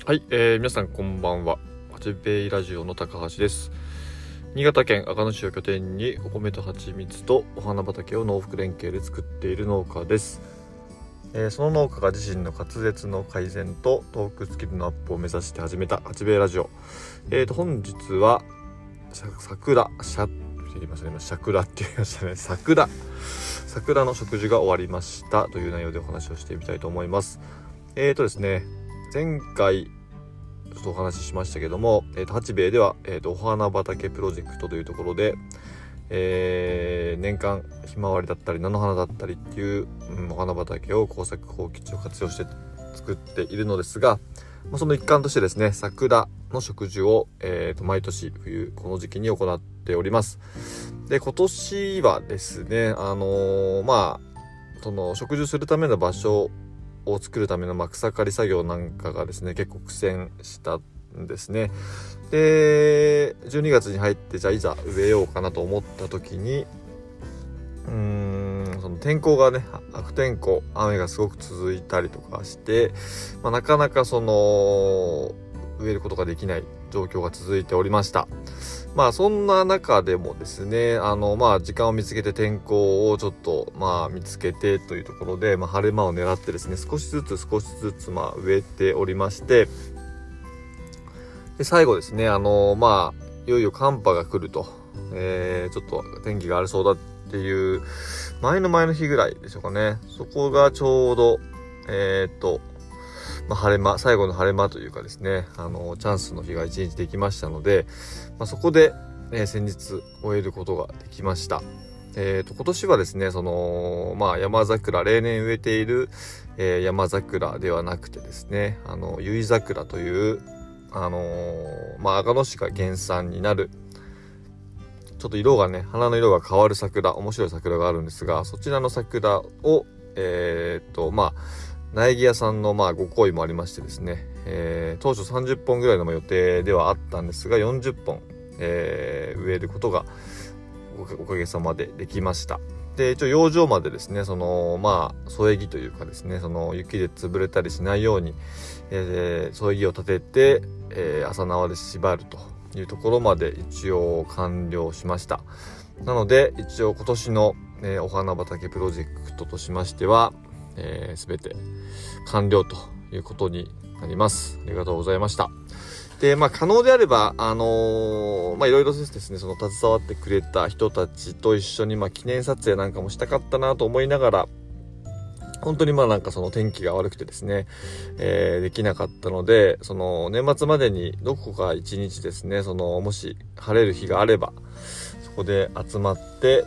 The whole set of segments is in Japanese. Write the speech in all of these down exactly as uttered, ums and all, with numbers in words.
はい、えー、皆さんこんばんは。八兵衛ラジオの高橋です。新潟県阿賀野市を拠点にお米と蜂蜜とお花畑を農福連携で作っている農家です。えー、その農家が自身の滑舌の改善とトークスキルのアップを目指して始めた八兵衛ラジオ。えーと本日は桜しゃ言いましたね。桜って言いましたね。桜桜の植樹が終わりましたという内容でお話をしてみたいと思います。えーとですね前回ちょっとお話ししましたけども、えー、と八兵衛では、えー、とお花畑プロジェクトというところで、えー、年間ひまわりだったり菜の花だったりっていう、うん、お花畑を耕作放棄地を活用して作っているのですが、まあ、その一環としてですね桜の植樹を、えー、と毎年冬この時期に行っております。で今年はですねあのー、まあその植樹するための場所を作るための、まあ、草刈り作業なんかがですね結構苦戦したんですね。でじゅうにがつに入ってじゃあいざ植えようかなと思った時にうーんその天候がね悪天候雨がすごく続いたりとかして、まあ、なかなかその植えることができない状況が続いておりました。まあそんな中でもですねあのまあ時間を見つけて天候をちょっとまあ見つけてというところで、まあ、晴れ間を狙ってですね少しずつ少しずつまあ植えておりまして、で最後ですねあのまあいよいよ寒波が来ると、えー、ちょっと天気が荒れそうだっていう前の前の日ぐらいでしょうかね。そこがちょうどえー、っとまあ、晴れ間最後の晴れ間というかですねあのチャンスの日が一日できましたので、まあ、そこで、えー、先日終えることができました。えー、と今年はですねその、まあ、山桜例年植えている、えー、山桜ではなくてですねあの由比桜というあのー、まあ阿賀野市が原産になるちょっと色がね花の色が変わる桜面白い桜があるんですが、そちらの桜をえー、とまあ苗木屋さんのまあご好意もありましてですね、えー、当初さんじゅっぽんぐらいの予定ではあったんですがよんじゅっぽん、えー、植えることがおかげさまでできました。で一応養生までですねそのまあ添え木というかですねその雪で潰れたりしないように、えー、添え木を立てて、えー、朝縄で縛るというところまで一応完了しました。なので一応今年の、ね、お花畑プロジェクトとしましてはえー、全て完了ということになります。ありがとうございました。で、まあ可能であればあのー、まあいろいろですねその携わってくれた人たちと一緒にまあ記念撮影なんかもしたかったなと思いながら、本当にまあなんかその天気が悪くてですね、えー、できなかったので、その年末までにどこか一日ですねそのもし晴れる日があればそこで集まって、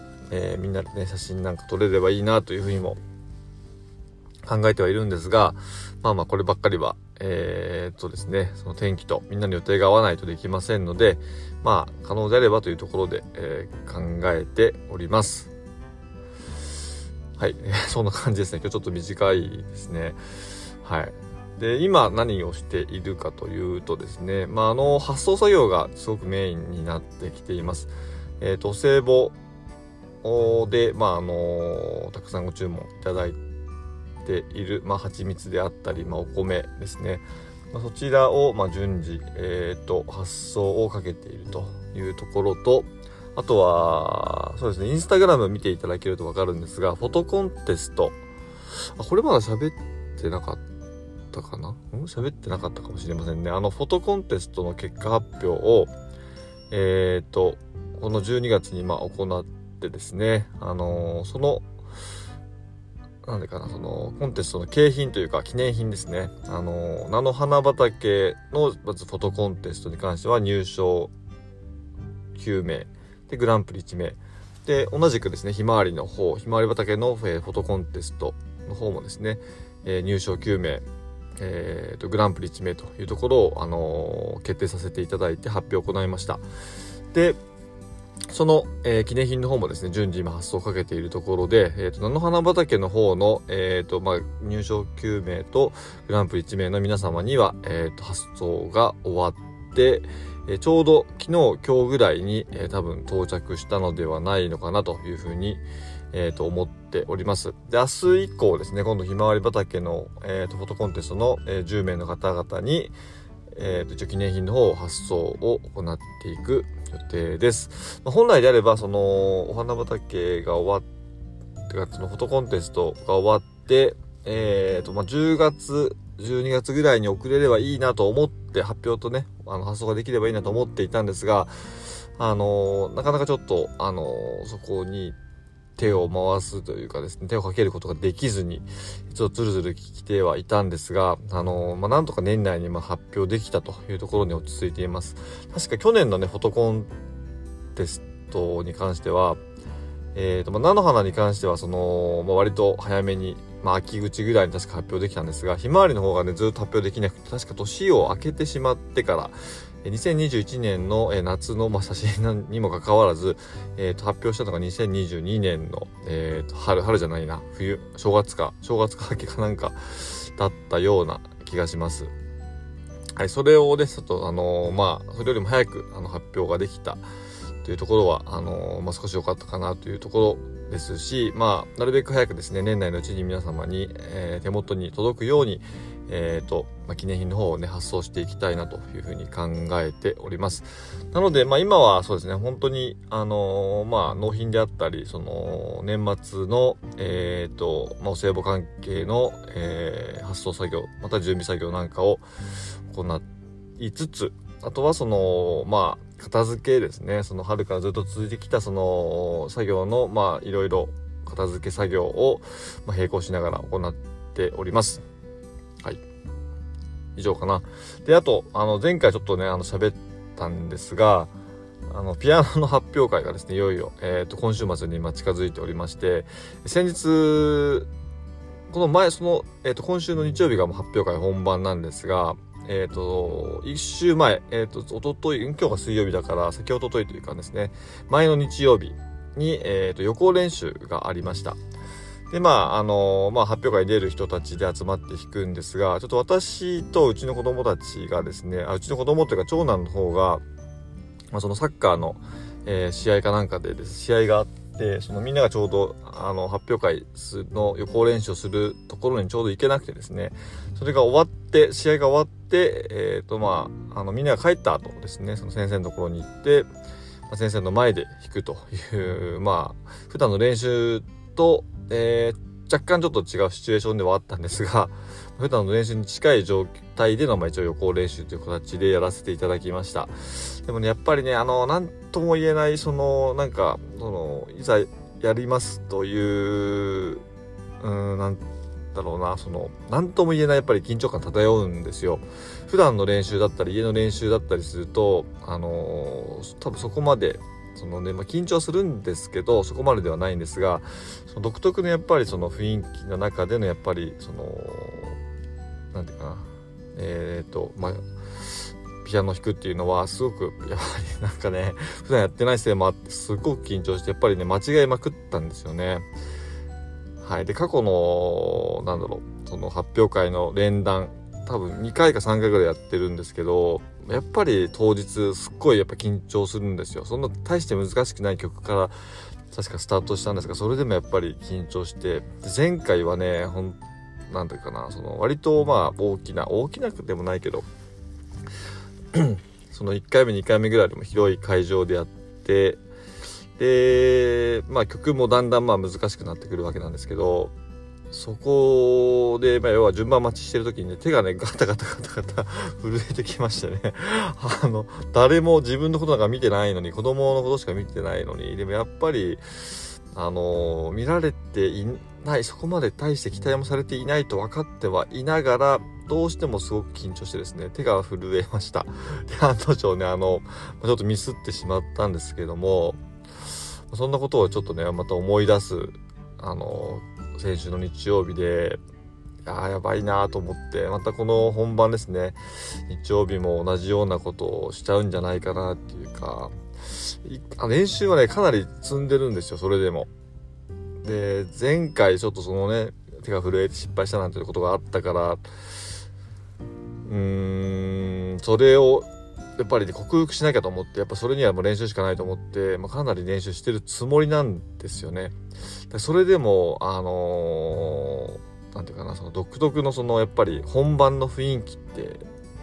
えー、みんなでね写真なんか撮れればいいなというふうにも考えてはいるんですが、まあまあこればっかりはえー、っとですねその天気とみんなの予定が合わないとできませんので、まあ可能であればというところで、えー、考えております。はい、えー、そんな感じですね。今日ちょっと短いですね。はい。で今何をしているかというとですねまああの発送作業がすごくメインになってきています。えー、っとお歳暮でまああのたくさんご注文いただいてている、まあ、蜂蜜であったり、まあ、お米ですね、まあ、そちらを、まあ、順次、えー、と発送をかけているというところと、あとはそうですねインスタグラム見ていただけると分かるんですがフォトコンテストあこれまだ喋ってなかったかなうん喋ってなかったかもしれませんね。あのフォトコンテストの結果発表をえー、とこのじゅうにがつにまあ行ってですねあのー、そのなんでかなそのコンテストの景品というか記念品ですね。あの菜の花畑のまずフォトコンテストに関しては入賞きゅうめいでグランプリいちめいで、同じくですねひまわりの方ひまわり畑の、えー、フォトコンテストの方もですね、えー、入賞きゅうめい、えー、とグランプリいちめいというところを、あのー、決定させていただいて発表を行いました。でその、えー、記念品の方もですね順次今発送をかけているところで、えー、と菜の花畑の方の、えーとまあ、入賞きゅうめいとグランプリいちめいの皆様には、えー、と発送が終わって、えー、ちょうど昨日今日ぐらいに、えー、多分到着したのではないのかなというふうに、えー、と思っております。で明日以降ですね今度ひまわり畑の、えー、とフォトコンテストの、えー、じゅうめいの方々にえー、と一応記念品の方発送を行っていく予定です。まあ、本来であればそのお花畑が終わってそのフォトコンテストが終わって、えーとまあ、じゅうがつじゅうにがつぐらいに送れればいいなと思って発表とねあの発送ができればいいなと思っていたんですが、あのー、なかなかちょっと、あのー、そこに手を回すというかですね、手をかけることができずに、ちょっとずるずる来てはいたんですが、あのー、まあ、なんとか年内にま発表できたというところに落ち着いています。確か去年のね、フォトコンテストに関しては、えーと、まあ、菜の花に関しては、その、まあ、割と早めに、まあ、秋口ぐらいに確か発表できたんですが、ひまわりの方がね、ずっと発表できなくて、確か年を明けてしまってから、にせんにじゅういちねんの夏の、まあ、写真にもかかわらず、えー、と発表したのがにせんにじゅうにねんの、えー、と春春じゃないな冬正月か正月か秋かなんかだったような気がします。はい、それをですとあのー、まあそれよりも早くあの発表ができたというところはあのー、まあ、少し良かったかなというところですし、まあなるべく早くですね年内のうちに皆様に、えー、手元に届くようにえーとまあ、記念品の方をね発送していきたいなというふうに考えております。なので、まあ、今はそうですね本当にあのー、まあ納品であったりその年末のえーと、まあ、お歳暮関係の、えー、発送作業また準備作業なんかを行いつつ、あとはそのまあ片付けですね、その春からずっと続いてきたその作業のまあいろいろ片付け作業を、まあ、並行しながら行っております。はい。以上かな。で、あと、あの、前回ちょっとね、あの、喋ったんですが、あの、ピアノの発表会がですね、いよいよ、えっと、今週末に今近づいておりまして、先日、この前、その、えっと、今週の日曜日がもう発表会本番なんですが、えっと、一週前、えっと、おととい、今日が水曜日だから、先おとといというかですね、前の日曜日に、えっと、予行練習がありました。で、まあ、あのー、まあ、発表会に出る人たちで集まって弾くんですが、ちょっと私とうちの子供たちがですね、あうちの子供というか長男の方が、まあ、そのサッカーの、えー、試合かなんかでです、試合があって、そのみんながちょうど、あの、発表会の予行練習をするところにちょうど行けなくてですね、それが終わって、試合が終わって、えっと、まあ、あの、みんなが帰った後ですね、その先生のところに行って、まあ、先生の前で弾くという、まあ、普段の練習と、えー、若干ちょっと違うシチュエーションではあったんですが、普段の練習に近い状態での、まあ、一応予行練習という形でやらせていただきました。でもね、やっぱりね、あの、なんとも言えない、その、なんか、その、いざやりますという、うーん、なんだろうな、その、なんとも言えない、やっぱり緊張感漂うんですよ。普段の練習だったり、家の練習だったりすると、あのー、多分そこまで、そのね、まあ、緊張するんですけどそこまでではないんですが、その独特のやっぱりその雰囲気の中でのやっぱりそのなんていうかなえっ、ー、とまあピアノ弾くっていうのはすごくやっぱりなんかね普段やってないせいもあってすごく緊張してやっぱりね間違えまくったんですよね。はい。で過去のなんだろうその発表会の連弾多分にかいかさんかいぐらいやってるんですけど、やっぱり当日すっごいやっぱ緊張するんですよ。そんな大して難しくない曲から確かスタートしたんですが、それでもやっぱり緊張して、前回はね、ほんなんていうかな、その割とまあ大きな大きなくでもないけどそのいっかいめにかいめぐらいでも広い会場でやって、でまあ曲もだんだんまあ難しくなってくるわけなんですけど、そこで、まあ、要は順番待ちしてる時にね、手がね、ガタガタガタガタ震えてきましてね。あの、誰も自分のことなんか見てないのに、子供のことしか見てないのに、でもやっぱり、あのー、見られていない、そこまで大して期待もされていないと分かってはいながら、どうしてもすごく緊張してですね、手が震えました。で、案の定ね、あの、ちょっとミスってしまったんですけども、そんなことをちょっとね、また思い出す、あのー、先週の日曜日で、あーやばいなと思って、またこの本番ですね、日曜日も同じようなことをしちゃうんじゃないかなっていうか、練習はねかなり積んでるんですよ。それでもで前回ちょっとそのね手が震えて失敗したなんていうことがあったから、うーんそれをやっぱり、ね、克服しなきゃと思って、やっぱそれにはもう練習しかないと思って、まあ、かなり練習してるつもりなんですよね。でそれでもあのー、なんていうかな、その独特のそのやっぱり本番の雰囲気って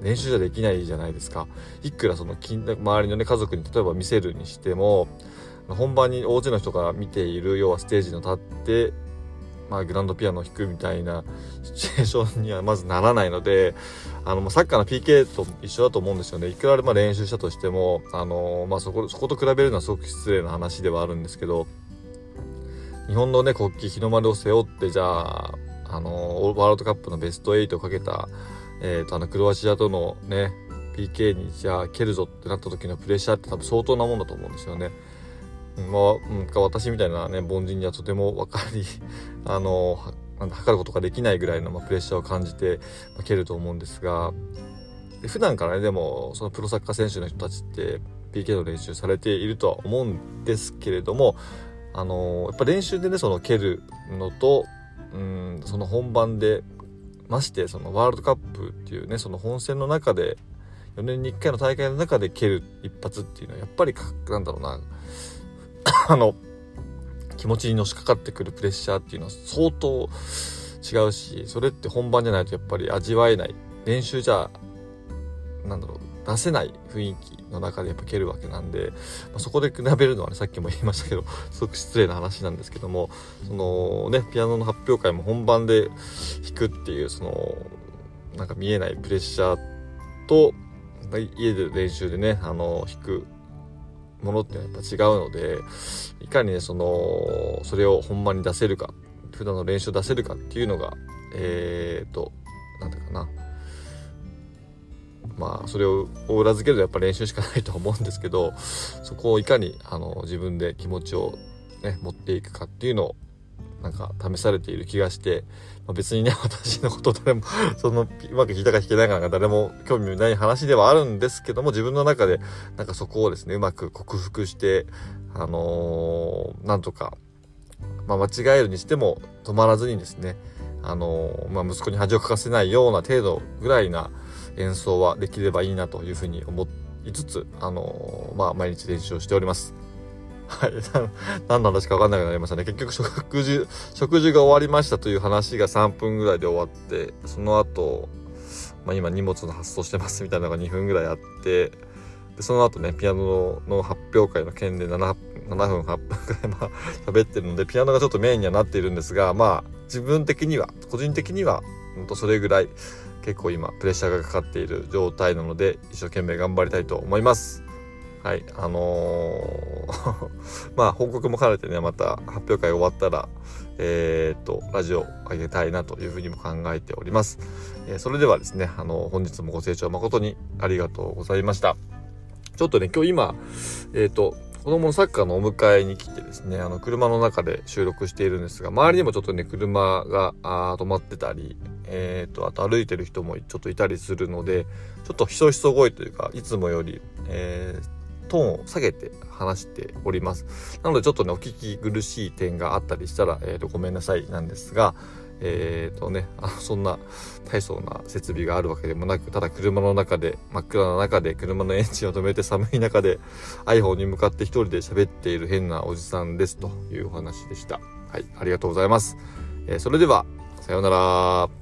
練習じゃできないじゃないですか。いくらその周りのね家族に例えば見せるにしても、本番に大勢の人が見ている、要はステージに立ってまあグランドピアノを弾くみたいなシチュエーションにはまずならないので、あのサッカーの ピーケー と一緒だと思うんですよね。いくらまあ練習したとしても、あのまあそこそこと比べるのはすごく失礼な話ではあるんですけど、日本のね国旗日の丸を背負って、じゃああのワールドカップのベストはちをかけた、えー、とあのクロアチアとのね ピーケー にじゃあ蹴るぞってなった時のプレッシャーって多分相当なもんだと思うんですよね。まあ、うん、私みたいなね凡人にはとても分かりあのなんだ測ることができないぐらいの、まあ、プレッシャーを感じて、まあ、蹴ると思うんですが、で普段からねでもそのプロサッカー選手の人たちって ピーケー の練習されているとは思うんですけれども、あのやっぱ練習でねその蹴るのと、うん、その本番でましてそのワールドカップっていうねその本戦の中でよねんにいっかいの大会の中で蹴る一発っていうのはやっぱりなんだろうなあの気持ちにのしかかってくるプレッシャーっていうのは相当違うし、それって本番じゃないとやっぱり味わえない、練習じゃなんだろう出せない雰囲気の中でやっぱ蹴るわけなんで、まあ、そこで比べるのはねさっきも言いましたけどすごく失礼な話なんですけども、そのねピアノの発表会も本番で弾くっていうそのなんか見えないプレッシャーと家で練習でねあの弾くものってやっぱ違うので、いかにねそのそれを本番に出せるか、普段の練習を出せるかっていうのがえーとなんだかなまあそれを裏付けるとやっぱ練習しかないと思うんですけど、そこをいかにあの自分で気持ちをね持っていくかっていうのをなんか試されている気がして、まあ、別にね私のこと誰もそのうまく弾いたか弾けないかなんか誰も興味ない話ではあるんですけども、自分の中でなんかそこをですねうまく克服してあのー、なんとか、まあ、間違えるにしても止まらずにですねあのー、まあ、息子に恥をかかせないような程度ぐらいな演奏はできればいいなというふうに思いつつ、あのー、まあ毎日練習をしております。はい、何の話か分かんなくなりましたね。結局食事食事が終わりましたという話がさんぷんぐらいで終わって、その後、まあ、今荷物の発送してますみたいなのがにふんぐらいあって、でその後ねピアノの発表会の件で 7, 7分はっぷんぐらいまあ喋ってるので、ピアノがちょっとメインにはなっているんですが、まあ自分的には個人的にはほんとそれぐらい結構今プレッシャーがかかっている状態なので、一生懸命頑張りたいと思います。はい、あのー、まあ報告も兼ねてね、また発表会終わったら、えー、っと、ラジオ上げたいなというふうにも考えております。えー、それではですね、あのー、本日もご清聴誠にありがとうございました。ちょっとね、今日今、えー、っと、子供のサッカーのお迎えに来てですね、あの、車の中で収録しているんですが、周りにもちょっとね、車があ止まってたり、えー、っと、あと歩いてる人もちょっといたりするので、ちょっとひそひそ声というか、いつもより、えートーンを下げて話しております。なのでちょっとねお聞き苦しい点があったりしたら、えー、とごめんなさいなんですが、えーとねあのそんな大層な設備があるわけでもなく、ただ車の中で真っ暗な中で車のエンジンを止めて寒い中で iPhone に向かって一人で喋っている変なおじさんですというお話でした。はい、ありがとうございます。えー、それではさようなら。